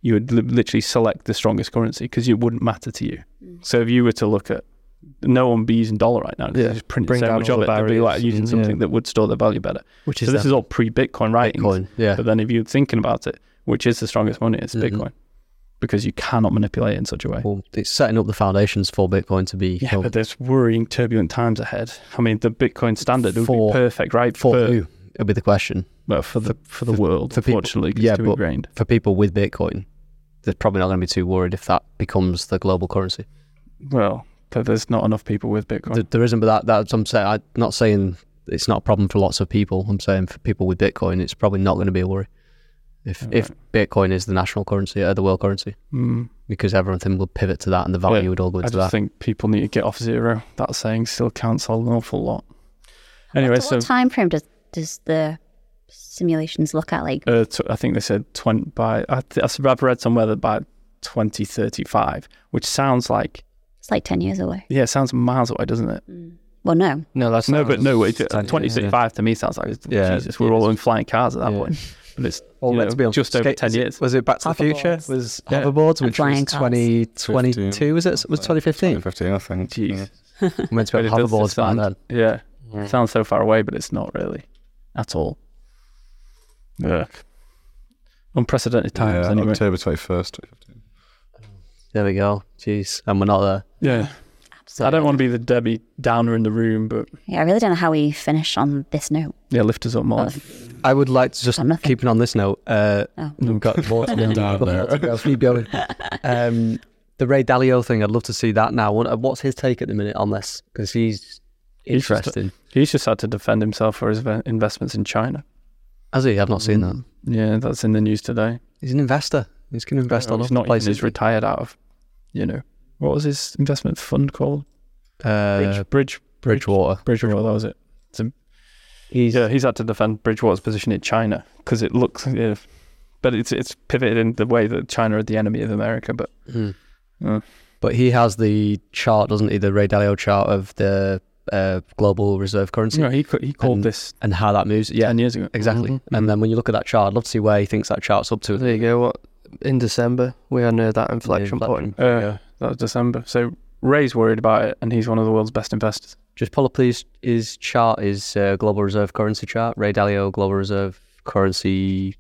you would literally select the strongest currency because it wouldn't matter to you. So if you were to look at, no one would be using dollar right now. Yeah, just print bring so down much all of the it. They'd be like barriers using and, something that would store their value better. Which So this is all pre-Bitcoin writings. Bitcoin. Yeah. But then if you're thinking about it, which is the strongest money, it's Bitcoin. Because you cannot manipulate it in such a way. Well, it's setting up the foundations for Bitcoin to be. Yeah, but there's worrying, turbulent times ahead. I mean, the Bitcoin standard would be perfect, right? For who? It'll be the question. Well, for the world, for people, unfortunately, it's yeah, too but ingrained. for people with Bitcoin, they're probably not going to be too worried if that becomes the global currency. Well, there's not enough people with Bitcoin. There isn't, but that's I'm saying. I'm not saying it's not a problem for lots of people. I'm saying for people with Bitcoin, it's probably not going to be a worry if Bitcoin is the national currency or the world currency, because everything will pivot to that and the value would all go I into just that. think people need to get off zero. That saying still counts an awful lot. Anyway, What time frame does the simulations look at? Like, I think they said 20 by. I've read somewhere that by 2035, which sounds like it's like 10 years away. it sounds miles away, doesn't it? Well, no. No, that's No, not. but no, wait, 10 years, 2065 to me sounds like Jesus. We're all in flying cars at that point. But it's just over 10 years. Was it Back to the Future? Hoverboards. Was Yeah. hoverboards, And which flying was cars. 2022? Was it? Was 2015? 2015, I think. Jeez. We're meant to be But it does hoverboards back sound- then. Yeah. It sounds so far away, but it's not really at all. Yeah. Unprecedented times, Yeah, anyway. October 21st. There we go. Jeez, and we're not there. Yeah. I don't want to be the Debbie Downer in the room, but Yeah, I really don't know how we finish on this note. yeah, lift us up more. I would like to just Oh, nothing. keeping on this note. We've got more to go. Down there. Keep going. The Ray Dalio thing. I'd love to see that now. What's his take at the minute on this? Because he's He's just- interesting. He's just had to defend himself for his investments in China. Has he? I've not seen that. Yeah, that's in the news today. He's an investor. He's going to invest all He's over not even places. he's retired out of, what was his investment fund called? Bridgewater, that was it. He's had to defend Bridgewater's position in China because it looks, but it's pivoted in the way that China are the enemy of America. But But he has the chart, doesn't he? The Ray Dalio chart of the global reserve currency he called this and how that moves. Yeah, 10 years ago. exactly. Mm-hmm. And then when you look at that chart, I'd love to see where he thinks that chart's up to. There you go. What in December we are near that inflection point. That was December. So Ray's worried about it, and he's one of the world's best investors. Just pull up, please. His chart is global reserve currency chart. Ray Dalio global reserve currency.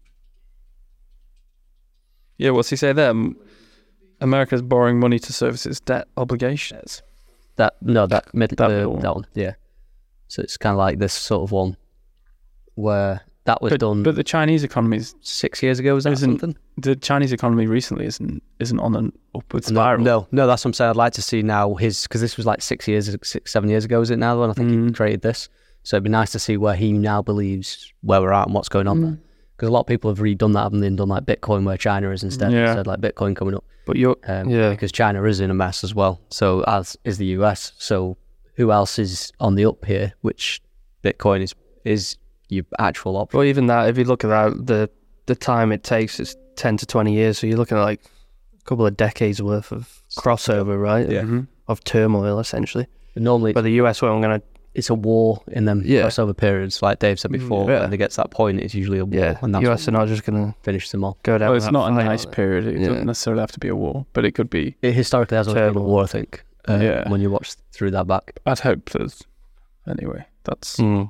Yeah, what's he say there? America's borrowing money to service its debt obligations. That middle That middle one. that one. Yeah. So it's kind of like this sort of one where that was done. But the Chinese economy 6 years ago. Was that something? The Chinese economy recently isn't on an upward spiral. No, that's what I'm saying. I'd like to see now because this was like 7 years ago, is it now? When I think he created this. So it'd be nice to see where he now believes where we're at and what's going on there. Because a lot of people have redone that, haven't they? And done like Bitcoin where China is instead. Instead like Bitcoin coming up. But you're Because China is in a mess as well. So as is the US. So who else is on the up here? Which Bitcoin is your actual option. Well, even that, if you look at that, the time it takes is 10 to 20 years. So you're looking at like a couple of decades worth of crossover, right? Yeah. Of turmoil, essentially. But normally But the US weren't going to. it's a war in them crossover periods. Like Dave said before, when it gets to that point, it's usually a war. Yeah. And that's US are not just going to finish them all. go down. Well, it's that not a fight, nice are they? period. It doesn't necessarily have to be a war, but it could be. It historically has always been a Terrible. war, I think. When you watch through that back. I'd hope there's. Anyway, that's. Mm.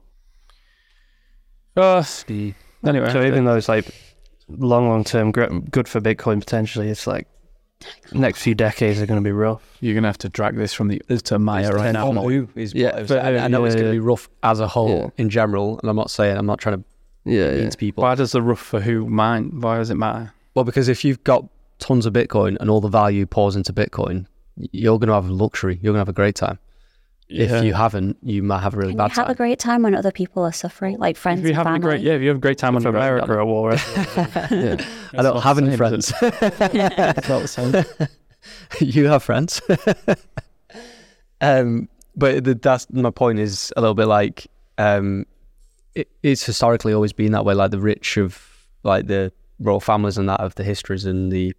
Anyway, So even though it's like long term good for Bitcoin potentially, it's like next few decades are going to be rough. you're gonna have to drag this from the to Maya right now. But I know it's going to be rough as a whole in general, and I'm not trying to mean to people. Why does the rough for who mine? Why does it matter? Well, because if you've got tons of Bitcoin and all the value pours into Bitcoin, you're going to have luxury. You're going to have a great time. If you haven't, you might have a really Can bad you have time. a great time when other people are suffering, like friends If you and have a family? great, if you have a great time on For the road, America at war. I don't have any friends. It's not the same. You have friends. But that's my point is a little bit like it's historically always been that way. Like the rich of like the royal families and that of the histories and the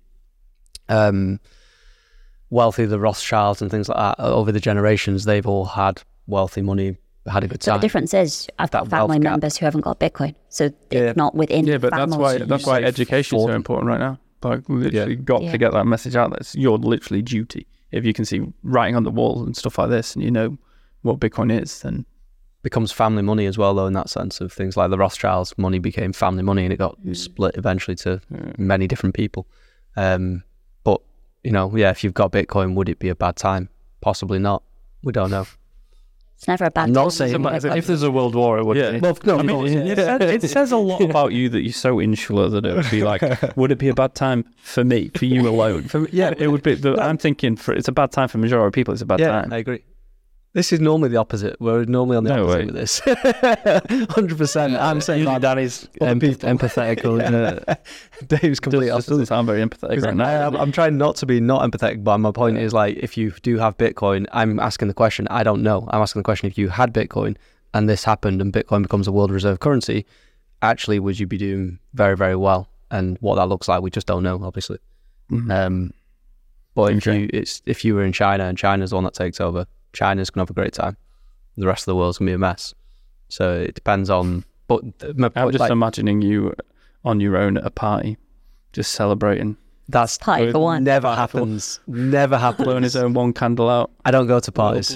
wealthy, the Rothschilds and things like that over the generations, they've all had wealthy money, had a good So time. the difference is, I've got That family wealth gap. members who haven't got Bitcoin, so it's not within. Yeah, but families. that's why education is so them. important right now. Like, literally got to get that message out. That's your literally duty. If you can see writing on the wall and stuff like this, and you know what Bitcoin is, then becomes family money as well, though, in that sense of things like the Rothschilds' money became family money, and it got split eventually to many different people. But you know, if you've got Bitcoin, would it be a bad time? Possibly not. We don't know. It's never a bad I'm time. not saying if there's a world war, it would be. Well, no, I mean, it says a lot about you that you're so insular that it would be like, would it be a bad time for me, for you alone? It would be. I'm thinking it's a bad time for the majority of people. It's a bad time. I agree. This is normally the opposite. We're normally on the opposite with this. 100%. I'm saying Usually Danny's empathetic. Dave's completely Just doesn't opposite. sound very empathetic right now. I'm trying not to be not empathetic, but my point is, like, if you do have Bitcoin, I'm asking the question, I don't know. I'm asking the question, if you had Bitcoin and this happened and Bitcoin becomes a world reserve currency, actually, would you be doing very, very well? And what that looks like, we just don't know, obviously. Mm-hmm. But if you were in China and China's the one that takes over, China's going to have a great time. The rest of the world's going to be a mess. So it depends on... But I'm just imagining you on your own at a party, just celebrating. That's Party for one. Never happens. Never happens. Blowing his own one candle out. I don't go to parties.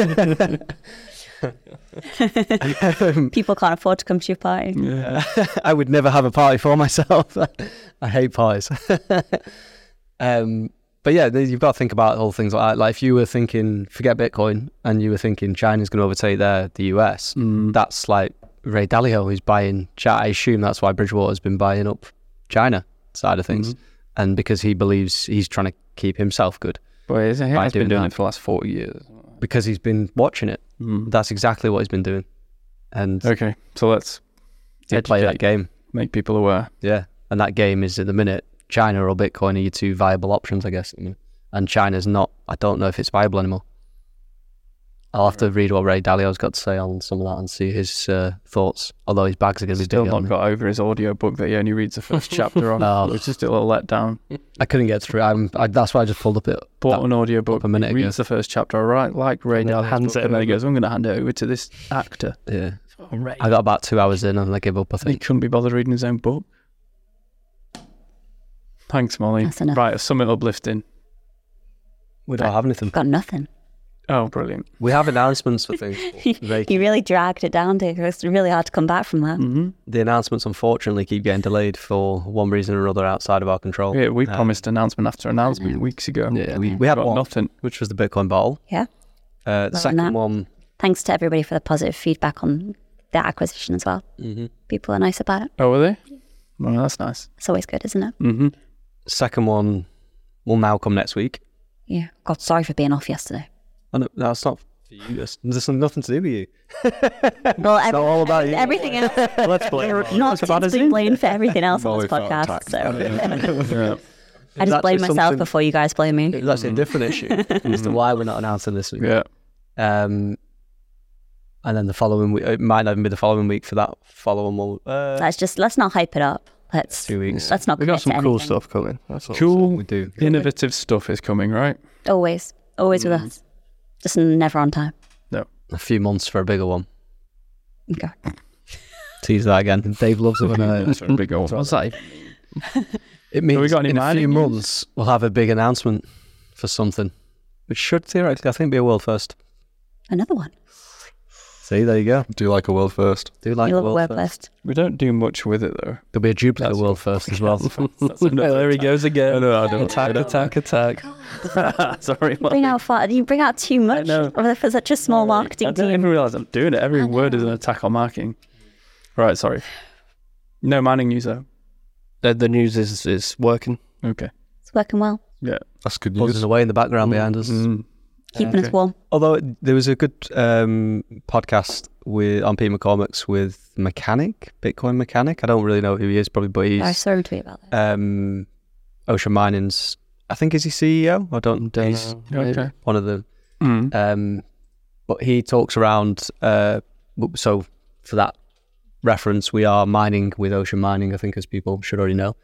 People can't afford to come to your party. Yeah. I would never have a party for myself. I hate parties. But yeah, you've got to think about all things like that. Like, if you were thinking, forget Bitcoin, and you were thinking China's going to overtake the US, that's like Ray Dalio who's buying China. I assume that's why Bridgewater's been buying up China side of things. And because he believes he's trying to keep himself good. But he has been doing that. it for the last 40 years. Because he's been watching it. That's exactly what he's been doing. And Okay, so let's play that game. make people aware. Yeah. And that game is, at the minute, China or Bitcoin are your two viable options, I guess. And China's not, I don't know if it's viable anymore. I'll have to read what Ray Dalio's got to say on some of that and see his thoughts. Although his bags are going to be Still big not on me. got over his audio book that he only reads the first chapter on. No. It's just a little letdown. I couldn't get through. That's why I just pulled up it. Bought an audio book, a minute ago. reads the first chapter, right? Like Ray And then Dalio's hands book, it and then he over. goes, I'm going to hand it over to this actor. Yeah. Oh, Ray. I got about 2 hours in and I gave up, I He think. couldn't be bothered reading his own book. Thanks, Molly. That's enough. Right, something uplifting. We don't have anything. Got nothing. Oh, brilliant. We have announcements for things. You really dragged it down, Dave. It's really hard to come back from that. The announcements, unfortunately, keep getting delayed for one reason or another outside of our control. Yeah, we promised announcement after announcement weeks ago. Yeah, we had Got one, nothing. which was the Bitcoin bottle. Yeah. The Well, second that- one, Thanks to everybody for the positive feedback on that acquisition as well. People are nice about it. Oh, were they? Well, that's nice. It's always good, isn't it? Mm-hmm. second one will now come next week. Yeah. God, sorry for being off yesterday. Oh, no, that's not for you. There's nothing to do with you. Well, It's not all about you. everything else. Let's blame We're not to be blamed for everything else on Molly this felt podcast. attacked. So Yeah. I just blame myself before you guys blame me. It's actually a different issue as to why we're not announcing this week. Yeah. And then the following week, it might not even be the following week for that following one. Let's not hype it up. 2 weeks. Let's not. We got commit to some cool anything. stuff coming. That's all. Cool, We do. innovative stuff is coming, right? Always with us. Just never on time. A few months for a bigger one. Okay. Tease that again. Dave loves it when That's a big old. What's that? it means we got any in a few mining news? months we'll have a big announcement for something, which should theoretically, I think, be a world first. Another one. See, there you go. Do you like a world first? Do like You love world word first. first. We don't do much with it though. There'll be a duplicate That's world first as well. There he goes again. No, I don't. Attack. Sorry, You bring out too much know. for such a small marketing I don't team. even realise I'm doing it. Every word is an attack on marketing. Right, sorry. No mining news though. The news is working. Okay. It's working well. Yeah. That's good news. Buzzing away in the background behind us. Keeping us warm. Although there was a good podcast on Pete McCormick's with Bitcoin Mechanic. I don't really know who he is, probably, but I he's saw him tweet about that. Ocean Mining's. I think is he CEO? I don't. He's Okay. one of the. But he talks around. So for that reference, we are mining with Ocean Mining. I think, as people should already know.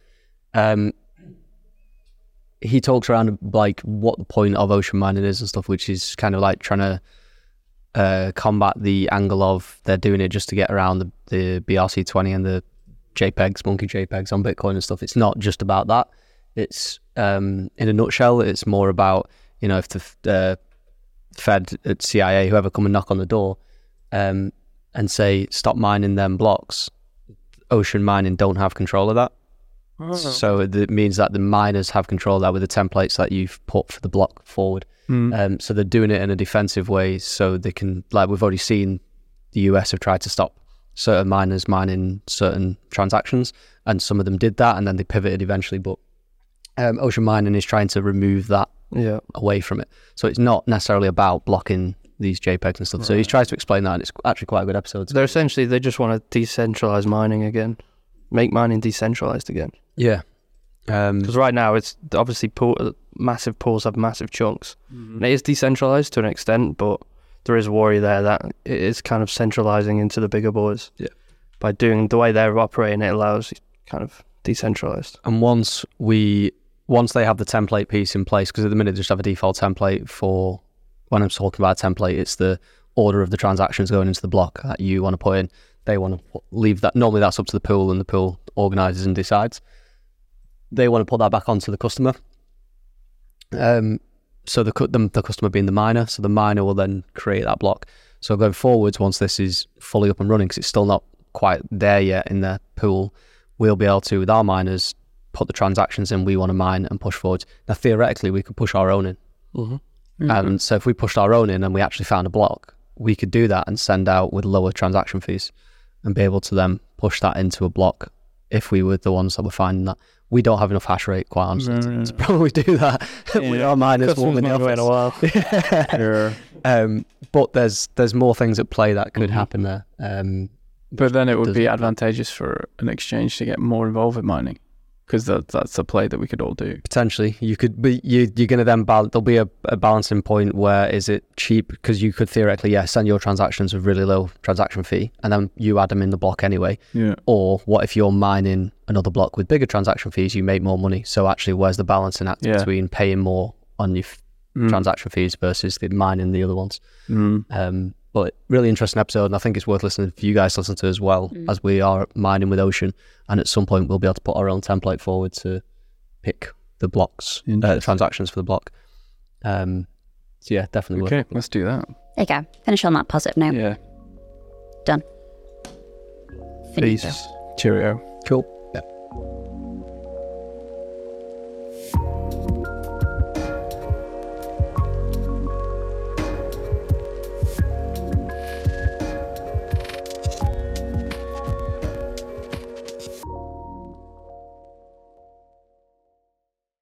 He talks around like what the point of ocean mining is and stuff, which is kind of like trying to combat the angle of they're doing it just to get around the BRC20 and the JPEGs, monkey JPEGs on Bitcoin and stuff. It's not just about that. It's in a nutshell, it's more about, you know, if the Fed, CIA, whoever come and knock on the door and say stop mining them blocks, Ocean Mining don't have control of that. So it means that the miners have control of that with the templates that you've put for the block forward. So they're doing it in a defensive way, so they can, like we've already seen, the US have tried to stop certain miners mining certain transactions, and some of them did that, and then they pivoted eventually. But Ocean Mining is trying to remove that away from it. So it's not necessarily about blocking these JPEGs and stuff. So he tries to explain that, and it's actually quite a good episode. They just want to decentralize mining again, make mining decentralized again. Yeah. Because right now it's obviously massive pools have massive chunks. And it is decentralized to an extent, but there is a worry there that it is kind of centralizing into the bigger boys. Yeah. By doing the way they're operating, it allows kind of decentralized. And once they have the template piece in place, because at the minute they just have a default template for, when I'm talking about a template, it's the order of the transactions going into the block that you want to put in. They want to leave that. Normally that's up to the pool, and the pool organizes and decides. They want to put that back onto the customer. So the customer being the miner, so the miner will then create that block. So going forwards, once this is fully up and running, because it's still not quite there yet in the pool, we'll be able to, with our miners, put the transactions in we want to mine and push forward. Now, theoretically, we could push our own in. And so if we pushed our own in and we actually found a block, we could do that and send out with lower transaction fees and be able to then push that into a block if we were the ones that were finding that. We don't have enough hash rate, quite honestly, to probably do that. With our miners warming the office. In a while. But there's more things at play that could happen there. But then it would be advantageous for an exchange to get more involved with mining, because that's a play that we could all do. Potentially, you could, but you're going to then there'll be a balancing point where is it cheap, because you could theoretically send your transactions with really low transaction fee, and then you add them in the block anyway. Yeah. Or what if you're mining another block with bigger transaction fees, you make more money. So actually, where's the balancing act between paying more on your transaction fees versus the mining the other ones? But really interesting episode, and I think it's worth listening for you guys to listen to as well, as we are mining with Ocean, and at some point we'll be able to put our own template forward to pick the blocks, transactions for the block. So yeah, definitely worth it. Let's do that. There you go. Finish on that positive note. Yeah. Done. Peace. Cheerio. Cool.